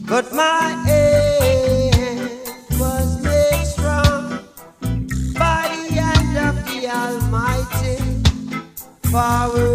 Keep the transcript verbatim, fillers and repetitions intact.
but my hand was made strong by the hand of the Almighty. For